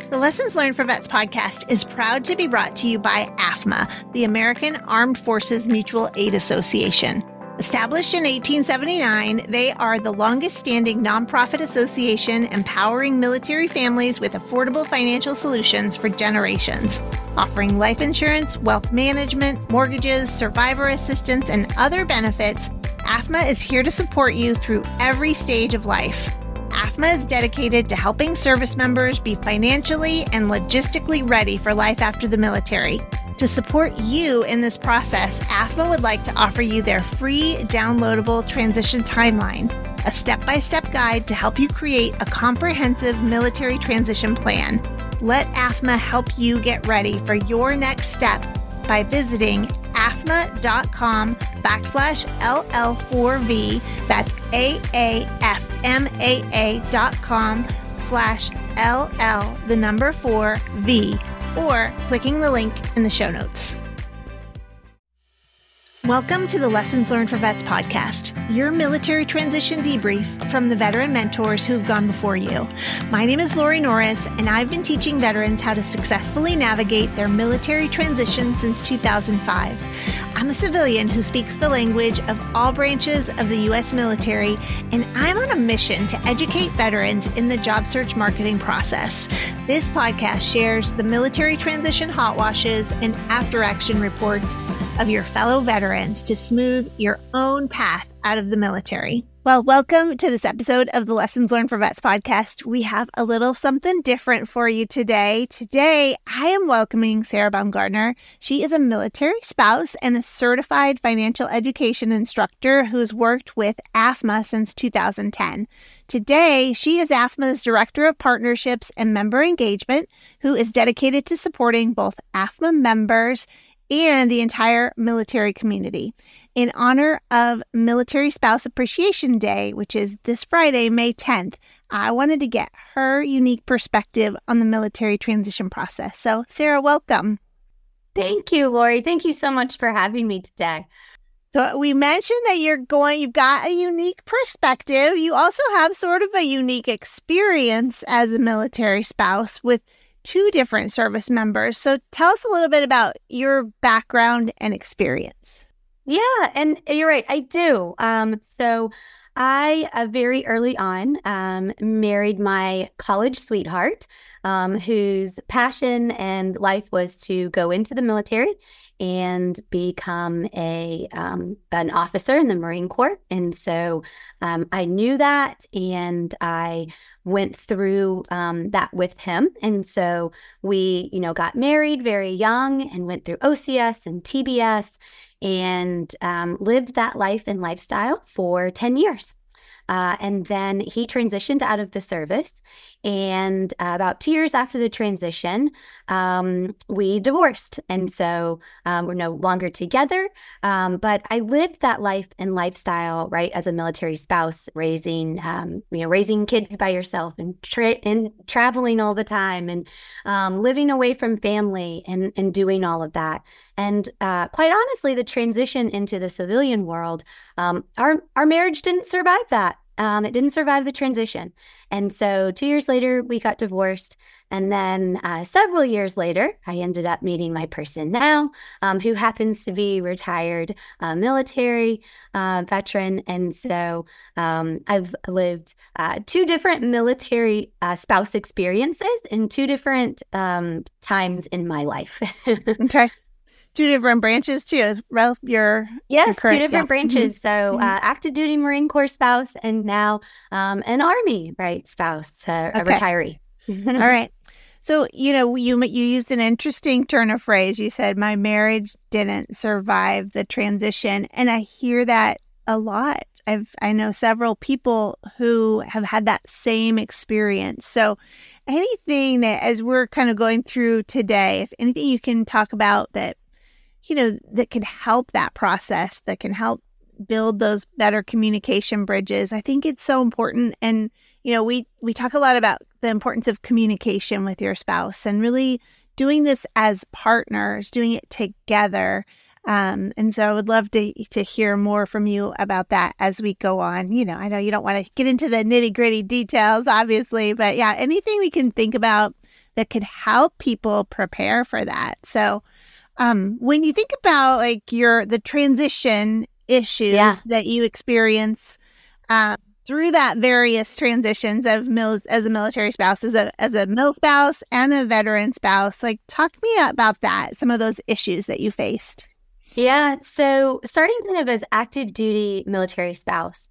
The Lessons Learned for Vets podcast is proud to be brought to you by AFMA, the American Armed Forces Mutual Aid Association. Established in 1879, they are the longest-standing nonprofit association empowering military families with affordable financial solutions for generations, offering life insurance, wealth management, mortgages, survivor assistance, and other benefits. AFMA is here to support you through every stage of life. AFMA is dedicated to helping service members be financially and logistically ready for life after the military. To support you in this process, AFMA would like to offer you their free downloadable transition timeline, a step-by-step guide to help you create a comprehensive military transition plan. Let AFMA help you get ready for your next step by visiting afma.com/LL4V. That's AAFMAA.com/LL4V, or clicking the link in the show notes. Welcome to the Lessons Learned for Vets podcast, your military transition debrief from the veteran mentors who've gone before you. My name is Lori Norris, and I've been teaching veterans how to successfully navigate their military transition since 2005. I'm a civilian who speaks the language of all branches of the U.S. military, and I'm on a mission to educate veterans in the job search marketing process. This podcast shares the military transition hot washes and after-action reports of your fellow veterans to smooth your own path out of the military. Well, welcome to this episode of the Lessons Learned for Vets podcast. We have a little something different for you today. Today, I am welcoming Sarah Baumgartner. She is a military spouse and a certified financial education instructor who's worked with AFMA since 2010. Today, she is AFMA's Director of Partnerships and Member Engagement, who is dedicated to supporting both AFMA members and the entire military community. In honor of Military Spouse Appreciation Day, which is this Friday, May 10th, I wanted to get her unique perspective on the military transition process. So, Sarah, welcome. Thank you, Lori. Thank you so much for having me today. So we mentioned that you've got a unique perspective. You also have sort of a unique experience as a military spouse with two different service members. So tell us a little bit about your background and experience. Yeah, and you're right, I do. So I, very early on, married my college sweetheart, whose passion and life was to go into the military and become an officer in the Marine Corps. And so I knew that, and I went through that with him. And so we, got married very young and went through OCS and TBS and lived that life and lifestyle for 10 years. And then he transitioned out of the service. And about 2 years after the transition, we divorced. And so we're no longer together. But I lived that life and lifestyle, right, as a military spouse, raising kids by yourself and traveling all the time and living away from family and doing all of that. And quite honestly, the transition into the civilian world, our marriage didn't survive that. It didn't survive the transition. And so 2 years later, we got divorced. And then several years later, I ended up meeting my person now, who happens to be retired military veteran. And so I've lived two different military spouse experiences in two different times in my life. Okay. Two different branches too. Yes, two different branches. So active duty Marine Corps spouse, and now an Army spouse to a retiree. All right. So, you used an interesting turn of phrase. You said, my marriage didn't survive the transition. And I hear that a lot. I know several people who have had that same experience. So anything that, as we're kind of going through today, if anything you can talk about that, that can help that process, that can help build those better communication bridges. I think it's so important. And, we talk a lot about the importance of communication with your spouse and really doing this as partners, doing it together. And so I would love to hear more from you about that as we go on. I know you don't want to get into the nitty gritty details, obviously, but yeah, anything we can think about that could help people prepare for that. So when you think about like the transition issues that you experience through that various transitions of as a military spouse, as a mil spouse and a veteran spouse, like talk to me about that, some of those issues that you faced. Yeah. So starting kind of as active duty military spouse,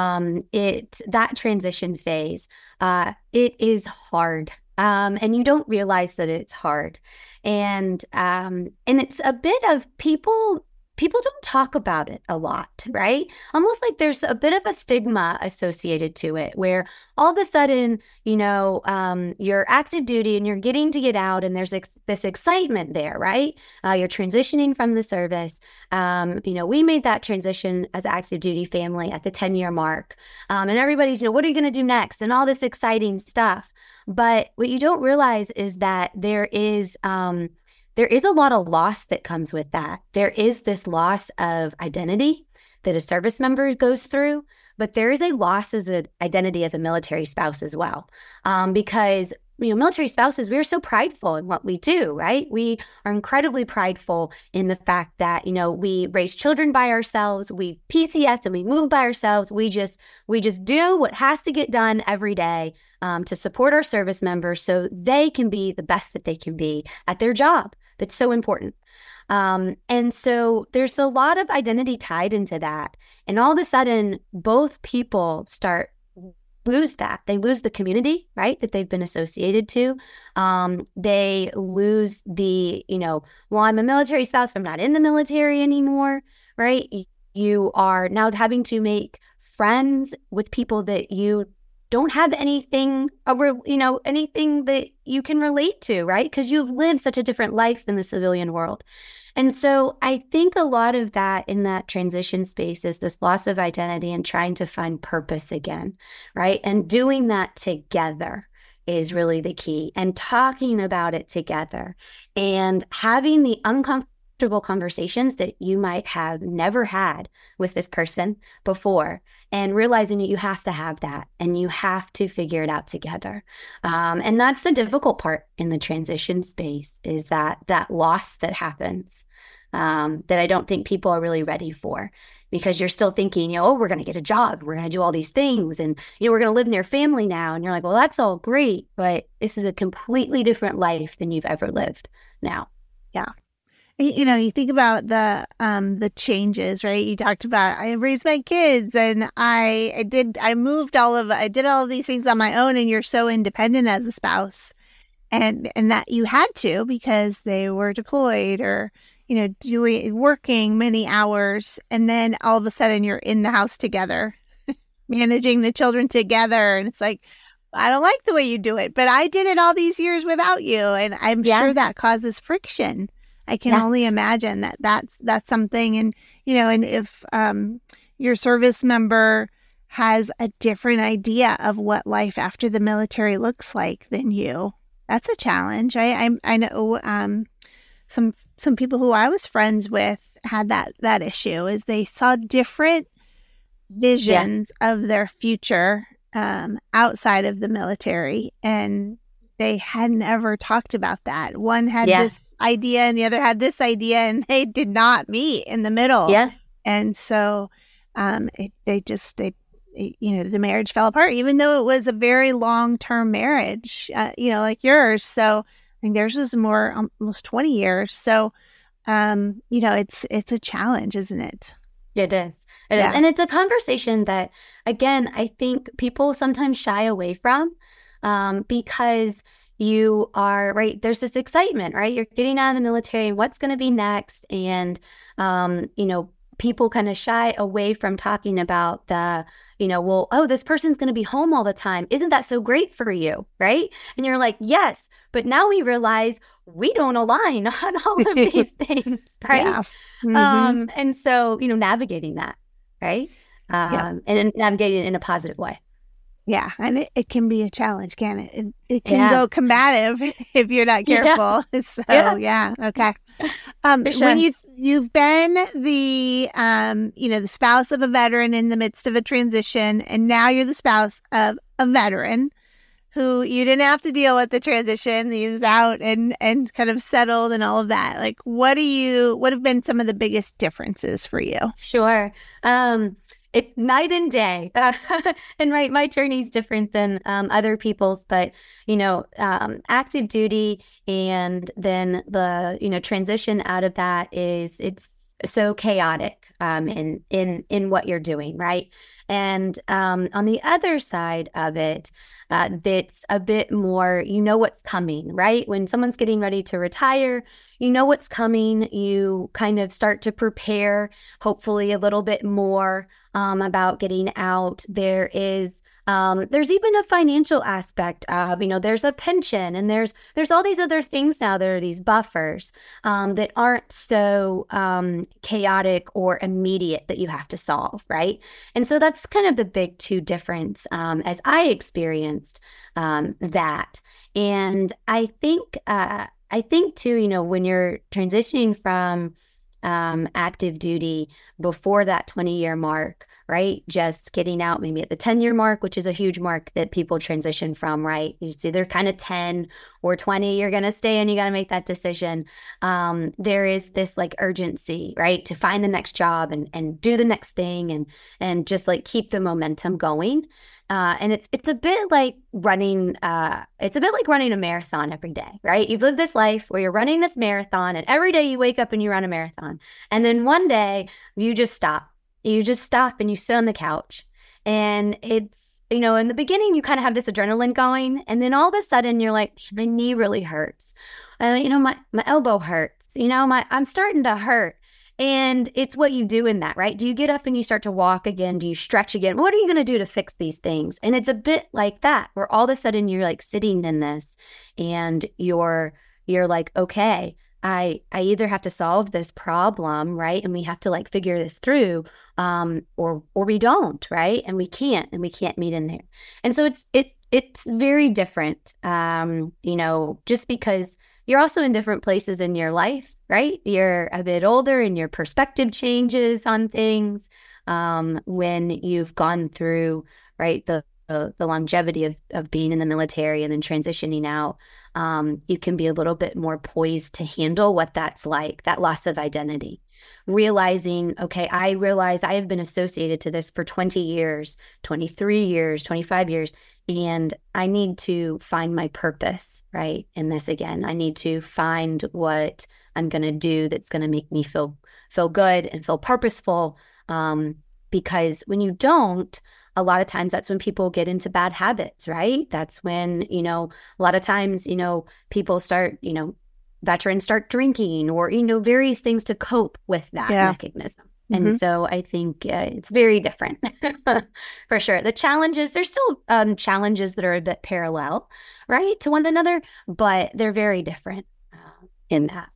that transition phase, it is hard. And you don't realize that it's hard. And it's a bit of people don't talk about it a lot, right? Almost like there's a bit of a stigma associated to it where all of a sudden, you're active duty and you're getting to get out and there's this excitement there, right? You're transitioning from the service. We made that transition as active duty family at the 10-year mark. And everybody's, what are you going to do next? And all this exciting stuff. But what you don't realize is that there is a lot of loss that comes with that. There is this loss of identity that a service member goes through, but there is a loss as an identity as a military spouse as well. Because military spouses, we're so prideful in what we do, right? We are incredibly prideful in the fact that, we raise children by ourselves, we PCS and we move by ourselves. We just do what has to get done every day to support our service members so they can be the best that they can be at their job. That's so important. And so there's a lot of identity tied into that. And all of a sudden, both people lose that. They lose the community, right, that they've been associated to. They lose the, well, I'm a military spouse, I'm not in the military anymore, right? You are now having to make friends with people that you don't have anything that you can relate to, right? Because you've lived such a different life in the civilian world. And so I think a lot of that in that transition space is this loss of identity and trying to find purpose again, right? And doing that together is really the key, and talking about it together and having the uncomfortable conversations that you might have never had with this person before, and realizing that you have to have that and you have to figure it out together. And that's the difficult part in the transition space, is that loss that happens that I don't think people are really ready for, because you're still thinking, we're going to get a job, we're going to do all these things, and, we're going to live near family now. And you're like, well, that's all great, but this is a completely different life than you've ever lived now. Yeah. You think about the changes, right? You talked about, I raised my kids and I did all of these things on my own, and you're so independent as a spouse, and that you had to because they were deployed or, working many hours. And then all of a sudden you're in the house together, managing the children together. And it's like, I don't like the way you do it, but I did it all these years without you. And I'm sure that causes friction. I can only imagine that's something. And, and if your service member has a different idea of what life after the military looks like than you, that's a challenge. I know some people who I was friends with had that issue, is they saw different visions of their future outside of the military, and they hadn't ever talked about that. One had this idea and the other had this idea, and they did not meet in the middle. Yeah. And so the marriage fell apart, even though it was a very long-term marriage, like yours. So I think theirs was more, almost 20 years. So, it's a challenge, isn't it? It is. It is. And it's a conversation that, again, I think people sometimes shy away from because you are, right, there's this excitement, right? You're getting out of the military, what's going to be next? And, people kind of shy away from talking about this person's going to be home all the time. Isn't that so great for you, right? And you're like, yes, but now we realize we don't align on all of these things, right? Yeah. Mm-hmm. And so, navigating that, right? And navigating it in a positive way. Yeah, and it can be a challenge, can it? It can go combative if you're not careful. Yeah. So, okay. Sure. When you've been the the spouse of a veteran in the midst of a transition, and now you're the spouse of a veteran, who you didn't have to deal with the transition. He was out and kind of settled and all of that. Like, what have been some of the biggest differences for you? Sure. It night and day. And my journey is different than other people's, but, active duty and then the, transition out of that it's so chaotic in what you're doing, right? And on the other side of it, that's a bit more, what's coming, right? When someone's getting ready to retire, you know what's coming. You kind of start to prepare, hopefully a little bit more about getting out. There's even a financial aspect of, there's a pension and there's all these other things now. There are these buffers that aren't so chaotic or immediate that you have to solve, right? And so that's kind of the big two difference as I experienced that. And I think too, when you're transitioning from active duty before that 20-year mark, right? Just getting out maybe at the 10-year mark, which is a huge mark that people transition from, right? It's either kind of 10 or 20, you're going to stay and you got to make that decision. There is this like urgency, right? To find the next job and do the next thing and just like keep the momentum going. And it's a bit like running a marathon every day, right? You've lived this life where you're running this marathon and every day you wake up and you run a marathon. And then one day you just stop. You just stop and you sit on the couch. And it's, in the beginning you kind of have this adrenaline going. And then all of a sudden you're like, my knee really hurts. My elbow hurts. I'm starting to hurt. And it's what you do in that, right? Do you get up and you start to walk again? Do you stretch again? What are you going to do to fix these things? And it's a bit like that, where all of a sudden you're like sitting in this and you're like, okay, I either have to solve this problem, right? And we have to like figure this through, or we don't, right? And we can't meet in there. And so it's very different, just because you're also in different places in your life, right? You're a bit older and your perspective changes on things when you've gone through, right, the longevity of being in the military and then transitioning out. You can be a little bit more poised to handle what that's like, that loss of identity. Realizing, okay, I realize I have been associated to this for 20 years, 23 years, 25 years, and I need to find my purpose, right, in this again. I need to find what I'm going to do that's going to make me feel good and feel purposeful, because when you don't, a lot of times that's when people get into bad habits, right? That's when, a lot of times, people start, veterans start drinking or, various things to cope with that mechanism. Mm-hmm. And so I think it's very different for sure. The challenges, there's still challenges that are a bit parallel, right, to one another, but they're very different in that.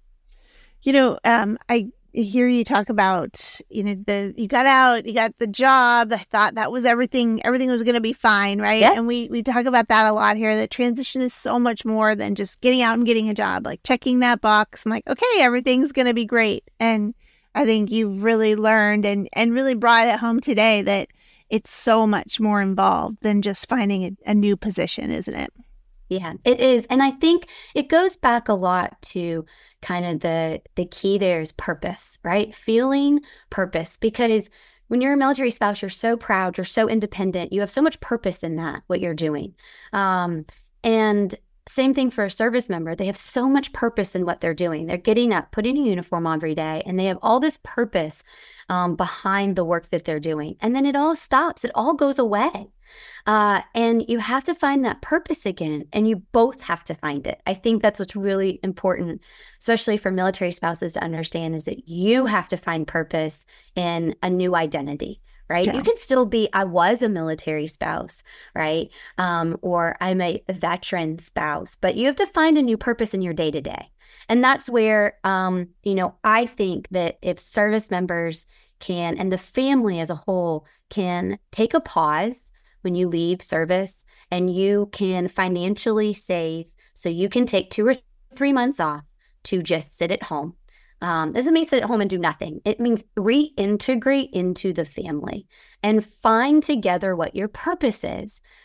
I hear you talk about, you got out, you got the job. I thought that was everything was going to be fine, right? Yeah. And we talk about that a lot here, that transition is so much more than just getting out and getting a job, like checking that box. I'm like, okay, everything's going to be great. And I think you've really learned and really brought it home today that it's so much more involved than just finding a new position, isn't it? Yeah, it is. And I think it goes back a lot to kind of the key there is purpose, right? Feeling purpose, because when you're a military spouse, you're so proud, you're so independent, you have so much purpose in that, what you're doing. And same thing for a service member. They have so much purpose in what they're doing. They're getting up, putting a uniform on every day, and they have all this purpose behind the work that they're doing. And then it all stops. It all goes away. And you have to find that purpose again, and you both have to find it. I think that's what's really important, especially for military spouses to understand, is that you have to find purpose in a new identity. Right? Yeah. You can still be, I was a military spouse, right? Or I'm a veteran spouse, but you have to find a new purpose in your day-to-day. And that's where, I think that if service members can, and the family as a whole can take a pause when you leave service, and you can financially save so you can take 2 or 3 months off to just sit at home. Doesn't mean sit at home and do nothing. It means reintegrate into the family and find together what your purpose is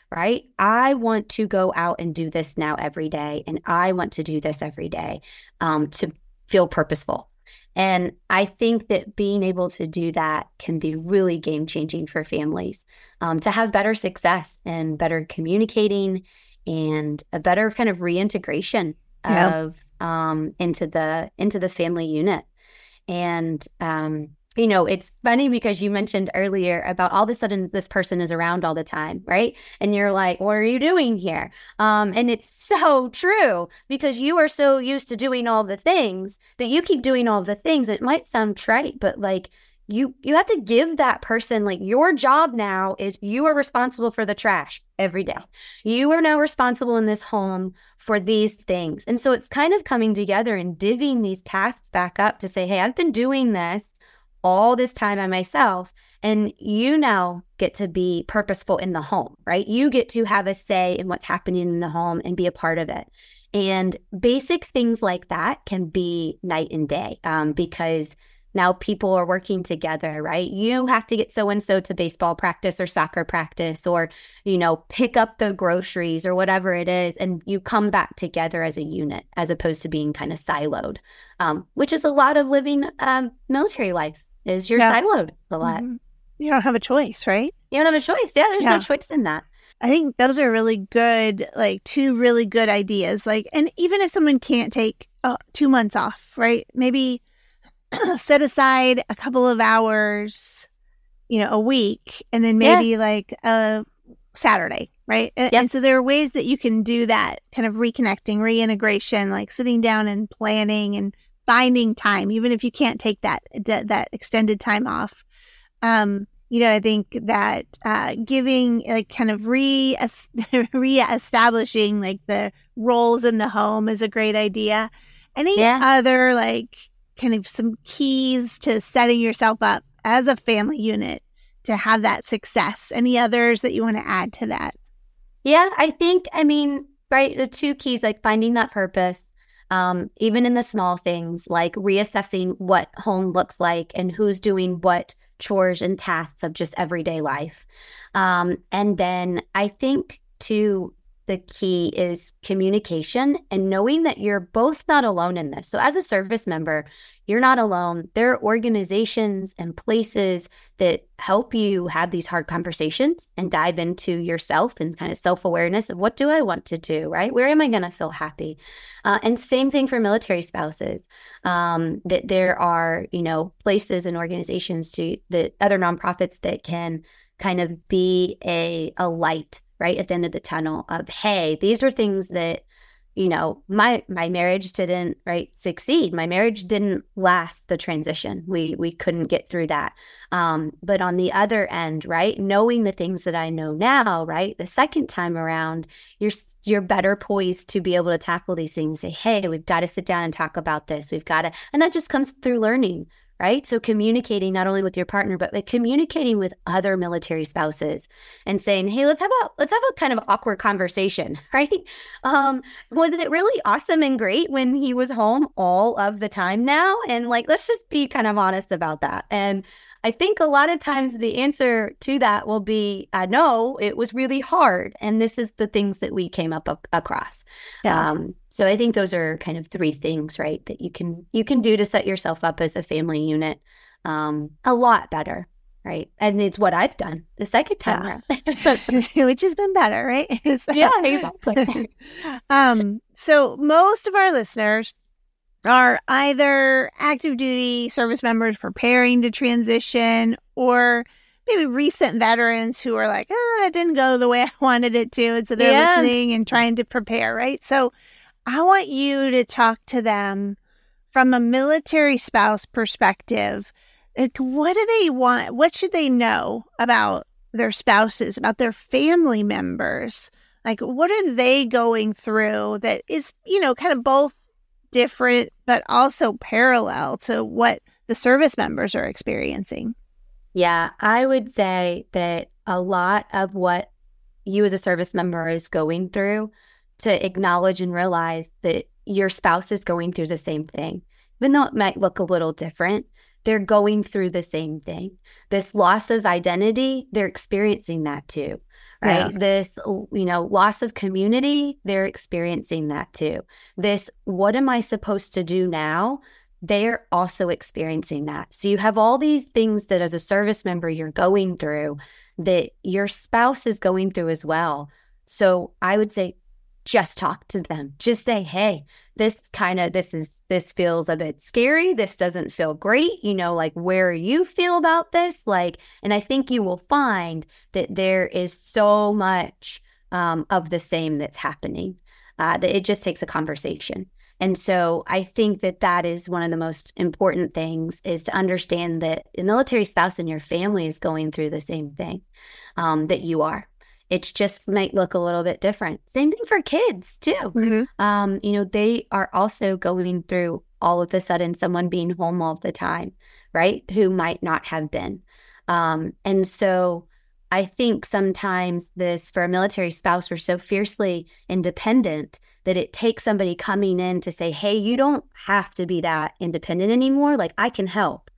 right? I want to go out and do this now every day, and I want to do this every day to feel purposeful. And I think that being able to do that can be really game changing for families to have better success and better communicating and a better kind of reintegration of into the family unit. And it's funny because you mentioned earlier about all of a sudden this person is around all the time, right? And you're like, what are you doing here? And it's so true because you are so used to doing all the things that you keep doing all the things. It might sound trite, but like you have to give that person, like, your job now is you are responsible for the trash every day. You are now responsible in this home for these things. And so it's kind of coming together and divvying these tasks back up to say, hey, I've been doing this all this time by myself, and you now get to be purposeful in the home, right? You get to have a say in what's happening in the home and be a part of it. And basic things like that can be night and day because now people are working together, right? You have to get so-and-so to baseball practice or soccer practice or, pick up the groceries or whatever it is. And you come back together as a unit as opposed to being kind of siloed, which is a lot of living military life. Is you're siloed a lot. Mm-hmm. You don't have a choice, right? You don't have a choice. Yeah, there's no choice in that. I think those are really good, like 2 really good ideas. Like, and even if someone can't take 2 months off, right? Maybe set aside a couple of hours, a week, and then maybe like a Saturday, right? And so there are ways that you can do that kind of reconnecting, reintegration, like sitting down and planning and finding time, even if you can't take that extended time off. I think that giving, like, kind of reestablishing like the roles in the home is a great idea. Any other, like, kind of some keys to setting yourself up as a family unit to have that success? Any others that you want to add to that? Yeah, I think, right, the 2 keys, like finding that purpose, even in the small things, like reassessing what home looks like and who's doing what chores and tasks of just everyday life. And then I think too, the key is communication and knowing that you're both not alone in this. So as a service member, you're not alone. There are organizations and places that help you have these hard conversations and dive into yourself and kind of self-awareness of what do I want to do, right? Where am I going to feel happy? And same thing for military spouses, that there are, places and organizations that other nonprofits that can kind of be a light right at the end of the tunnel of, hey, these are things that, my marriage didn't succeed. My marriage didn't last the transition. We couldn't get through that. But on the other end, right, knowing the things that I know now, right, the second time around, you're better poised to be able to tackle these things. Say, hey, we've got to sit down and talk about this. And that just comes through learning. Right. So communicating not only with your partner, but like communicating with other military spouses and saying, hey, let's have a kind of awkward conversation. Right. Was it really awesome and great when he was home all of the time now? And like, let's just be kind of honest about that. And I think a lot of times the answer to that will be, no, it was really hard. And this is the things that we came up across. Yeah. So I think those are kind of 3 things, right, that you can do to set yourself up as a family unit a lot better, right? And it's what I've done the second time around. Which has been better, right? Yeah, exactly. So most of our listeners are either active duty service members preparing to transition or maybe recent veterans who are like, that didn't go the way I wanted it to. And so they're listening and trying to prepare, right? So I want you to talk to them from a military spouse perspective. Like, what do they want? What should they know about their spouses, about their family members? Like, what are they going through that is, kind of both different, but also parallel to what the service members are experiencing? Yeah, I would say that a lot of what you as a service member is going through, to acknowledge and realize that your spouse is going through the same thing. Even though it might look a little different, they're going through the same thing. This loss of identity, they're experiencing that too, right? Yeah. This, loss of community, they're experiencing that too. This, what am I supposed to do now? They're also experiencing that. So you have all these things that as a service member you're going through that your spouse is going through as well. So I would say just talk to them. Just say, hey, this feels a bit scary. This doesn't feel great. Like, where you feel about this? Like, and I think you will find that there is so much of the same that's happening, that it just takes a conversation. And so I think that is one of the most important things, is to understand that a military spouse in your family is going through the same thing that you are. It just might look a little bit different. Same thing for kids too. Mm-hmm. They are also going through all of a sudden someone being home all the time, right? Who might not have been. And so I think sometimes for a military spouse, we're so fiercely independent that it takes somebody coming in to say, hey, you don't have to be that independent anymore. Like, I can help.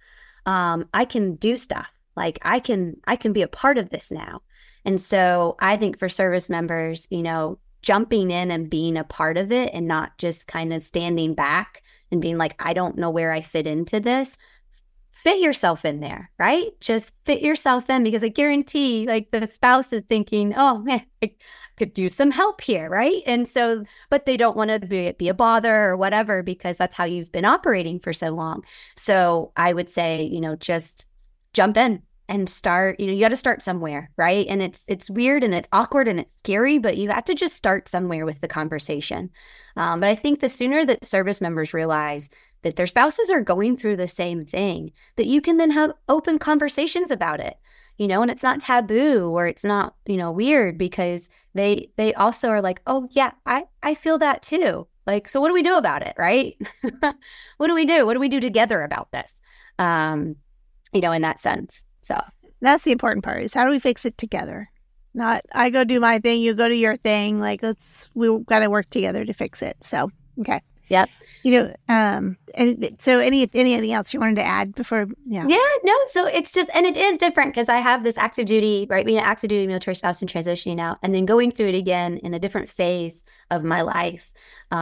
I can do stuff. Like, I can be a part of this now. And so I think for service members, jumping in and being a part of it and not just kind of standing back and being like, I don't know where I fit into this. Fit yourself in there, right? Just fit yourself in, because I guarantee like the spouse is thinking, oh man, I could do some help here, right? And so, but they don't want to be a bother or whatever, because that's how you've been operating for so long. So I would say, just jump in and start. You got to start somewhere, right? And it's weird and it's awkward and it's scary, but you have to just start somewhere with the conversation. But I think the sooner that service members realize that their spouses are going through the same thing, that you can then have open conversations about it, and it's not taboo or it's not, weird, because they also are like, oh yeah, I feel that too. Like, so what do we do about it? Right? What do we do? What do we do together about this? In that sense. So that's the important part, is how do we fix it together? Not I go do my thing, you go do your thing. Like, we got to work together to fix it. So, okay. Yep. And so anything else you wanted to add before? Yeah. Yeah, no. So it's just, and it is different because I have this active duty, right? Being an active duty military spouse and transitioning out, and then going through it again in a different phase of my life,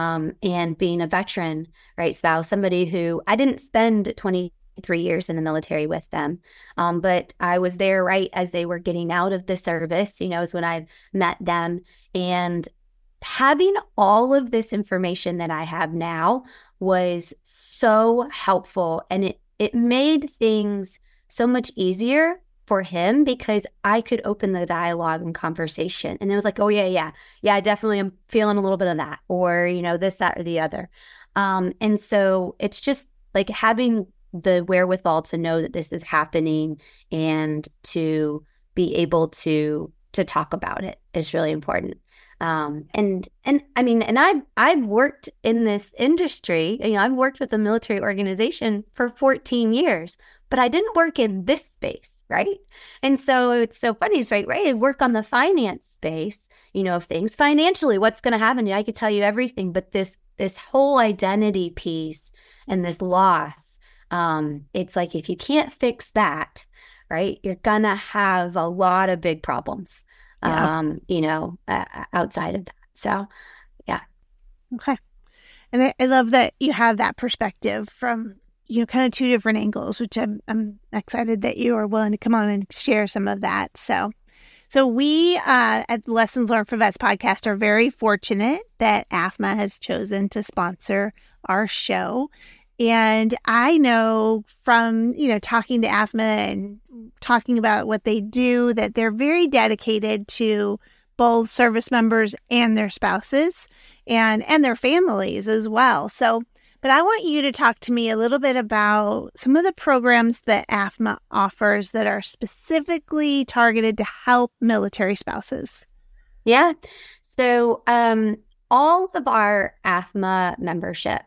and being a veteran, right? Spouse, somebody who I didn't spend 23 years in the military with them. But I was there right as they were getting out of the service, is when I met them. And having all of this information that I have now was so helpful. And it made things so much easier for him, because I could open the dialogue and conversation. And it was like, oh yeah, I definitely am feeling a little bit of that, or, this, that, or the other. And so it's just like having the wherewithal to know that this is happening and to be able to talk about it is really important. And I mean, and I've worked in this industry, I've worked with a military organization for 14 years, but I didn't work in this space, right? And so it's so funny, right? I work on the finance space, of things financially, what's going to happen. I could tell you everything, but this whole identity piece and this loss, it's like, if you can't fix that, right, you're going to have a lot of big problems. Yeah. Outside of that. So, yeah. Okay. And I love that you have that perspective from, kind of two different angles, which I'm excited that you are willing to come on and share some of that. So we at the Lessons Learned for Vets podcast are very fortunate that AAFMA has chosen to sponsor our show. And I know from, talking to AAFMA and talking about what they do, that they're very dedicated to both service members and their spouses and their families as well. So, but I want you to talk to me a little bit about some of the programs that AAFMA offers that are specifically targeted to help military spouses. Yeah. So all of our AAFMA membership,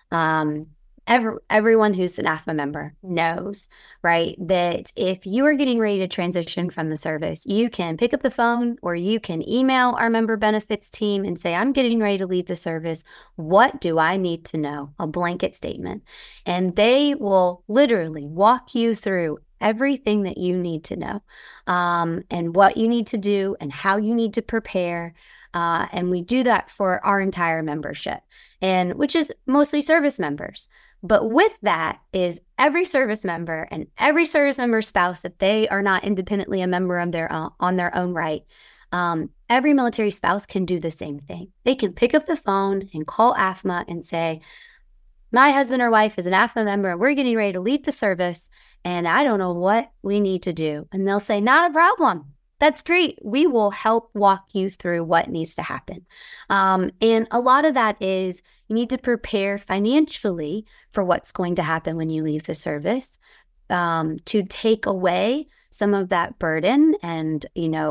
everyone who's an AAFMA member knows, right, that if you are getting ready to transition from the service, you can pick up the phone or you can email our member benefits team and say, I'm getting ready to leave the service. What do I need to know? A blanket statement. And they will literally walk you through everything that you need to know, and what you need to do and how you need to prepare. And we do that for our entire membership, and which is mostly service members. But with that is every service member and every service member's spouse, if they are not independently a member of their own, on their own right, every military spouse can do the same thing. They can pick up the phone and call AFMA and say, my husband or wife is an AFMA member and we're getting ready to leave the service and I don't know what we need to do. And they'll say, not a problem. That's great. We will help walk you through what needs to happen. And a lot of that is you need to prepare financially for what's going to happen when you leave the service, to take away some of that burden and,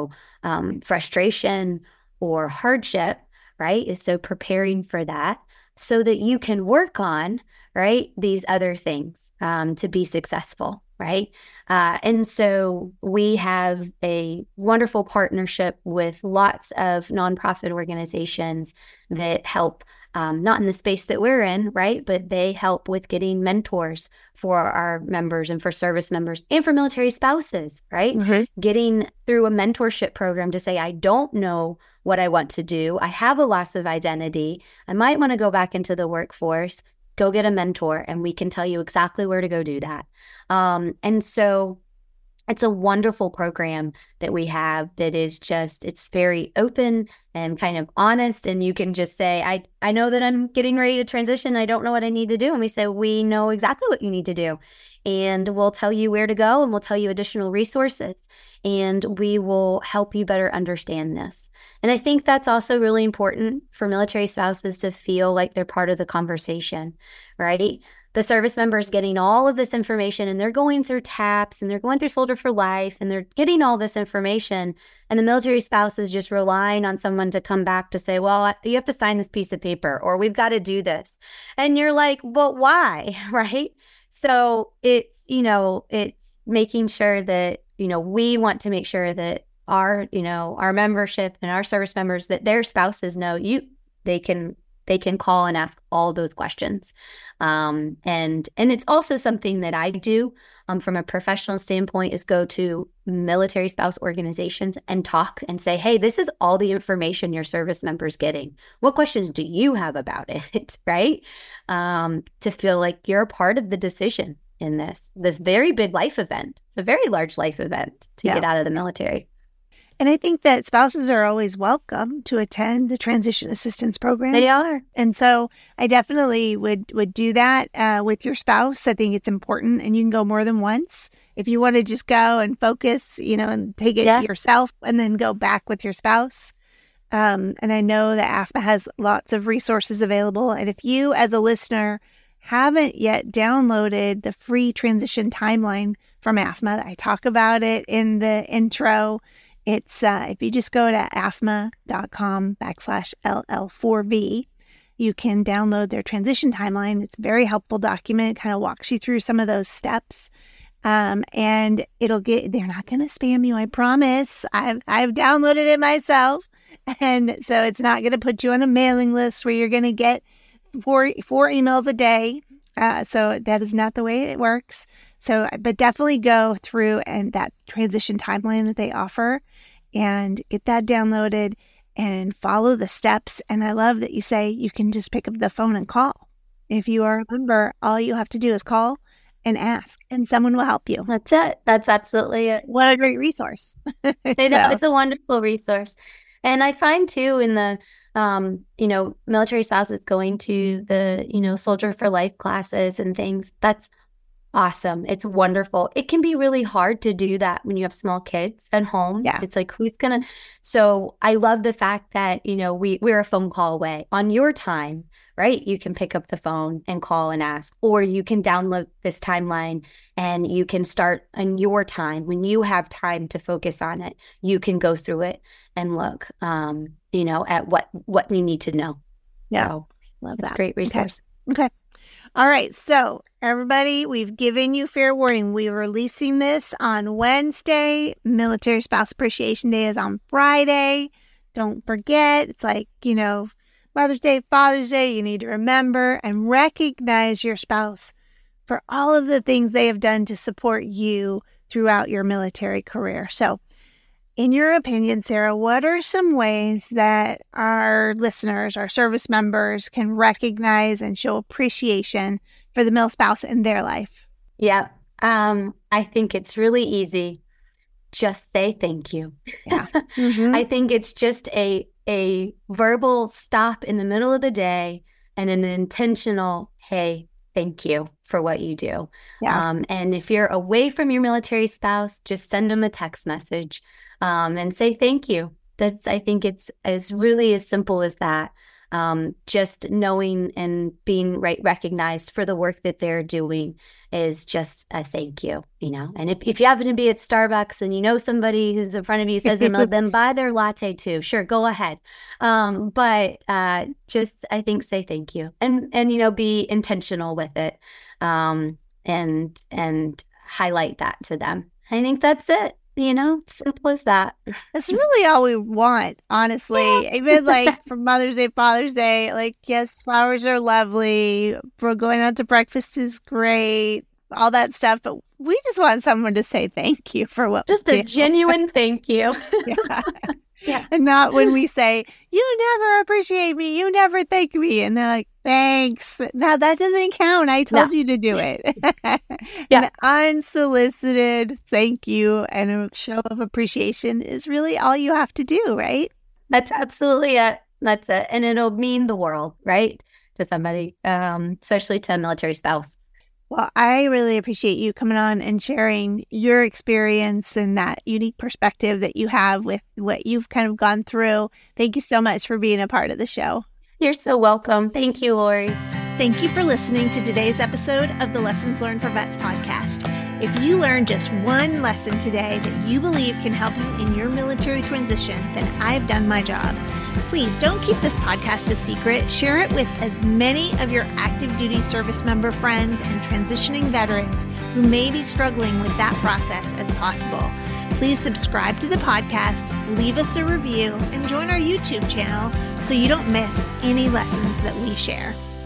frustration or hardship, right? Is so preparing for that so that you can work on, right, these other things to be successful. Right. And so we have a wonderful partnership with lots of nonprofit organizations that help, not in the space that we're in, right, but they help with getting mentors for our members and for service members and for military spouses, right? Mm-hmm. Getting through a mentorship program to say, I don't know what I want to do. I have a loss of identity. I might want to go back into the workforce. Go get a mentor and we can tell you exactly where to go do that. And so it's a wonderful program that we have that is just, it's very open and kind of honest. And you can just say, I know that I'm getting ready to transition. I don't know what I need to do. And we say, we know exactly what you need to do. And we'll tell you where to go and we'll tell you additional resources and we will help you better understand this. And I think that's also really important for military spouses to feel like they're part of the conversation, right? The service members getting all of this information and they're going through TAPS and they're going through Soldier for Life and they're getting all this information. And the military spouse is just relying on someone to come back to say, well, you have to sign this piece of paper or we've got to do this. And you're like, but why? Right? So it's, it's making sure that, we want to make sure that our membership and our service members, that their spouses know they can call and ask all those questions. And it's also something that I do from a professional standpoint is go to military spouse organizations and talk and say, hey, this is all the information your service member's getting. What questions do you have about it? Right? To feel like you're a part of the decision in this very big life event. It's a very large life event to get out of the military. And I think that spouses are always welcome to attend the transition assistance program. They are. And so I definitely would do that with your spouse. I think it's important and you can go more than once. If you want to just go and focus, and take it yourself and then go back with your spouse. And I know that AFMA has lots of resources available. And if you as a listener haven't yet downloaded the free transition timeline from AFMA, I talk about it in the intro. It's if you just go to afma.com/LL4V, you can download their transition timeline. It's a very helpful document, kind of walks you through some of those steps. And they're not going to spam you, I promise. I've downloaded it myself. And so it's not going to put you on a mailing list where you're going to get four emails a day. So that is not the way it works. So, but definitely go through and that transition timeline that they offer and get that downloaded and follow the steps. And I love that you say you can just pick up the phone and call. If you are a member, all you have to do is call and ask, and someone will help you. That's it. That's absolutely it. What a great resource. It's a wonderful resource. And I find too in the, military spouses going to the, Soldier for Life classes and things, that's awesome. It's wonderful. It can be really hard to do that when you have small kids at home. Yeah. It's like, so I love the fact that, we're a phone call away on your time, right? You can pick up the phone and call and ask, or you can download this timeline and you can start on your time. When you have time to focus on it, you can go through it and look, at what you need to know. Yeah. So, love that. It's a great resource. Okay. All right. So everybody, we've given you fair warning. We're releasing this on Wednesday. Military Spouse Appreciation Day is on Friday. Don't forget. It's like, Mother's Day, Father's Day. You need to remember and recognize your spouse for all of the things they have done to support you throughout your military career. So in your opinion, Sarah, what are some ways that our listeners, our service members can recognize and show appreciation for the milspouse in their life? Yeah. I think it's really easy. Just say thank you. Yeah. Mm-hmm. I think it's just a verbal stop in the middle of the day and an intentional, hey, thank you for what you do. Yeah. And if you're away from your military spouse, just send them a text message and say thank you. I think it's really as simple as that. Just knowing and being recognized for the work that they're doing is just a thank you, And if you happen to be at Starbucks and somebody who's in front of you says then buy their latte too. Sure, go ahead. But just I think say thank you and be intentional with it, and highlight that to them. I think that's it. Simple as that. That's really all we want, honestly. Yeah. Even for Mother's Day, Father's Day, yes, flowers are lovely. We're going out to breakfast is great, all that stuff. But we just want someone to say thank you for what just a genuine thank you. Yeah. Yeah. And not when we say, you never appreciate me, you never thank me. And they're like, thanks. Now that doesn't count. I told you to do it. Yeah. An unsolicited thank you and a show of appreciation is really all you have to do, right? That's absolutely it. That's it. And it'll mean the world, right? To somebody, especially to a military spouse. Well, I really appreciate you coming on and sharing your experience and that unique perspective that you have with what you've kind of gone through. Thank you so much for being a part of the show. You're so welcome. Thank you, Lori. Thank you for listening to today's episode of the Lessons Learned for Vets podcast. If you learned just one lesson today that you believe can help you in your military transition, then I've done my job. Please don't keep this podcast a secret. Share it with as many of your active duty service member friends and transitioning veterans who may be struggling with that process as possible. Please subscribe to the podcast, leave us a review, and join our YouTube channel so you don't miss any lessons that we share.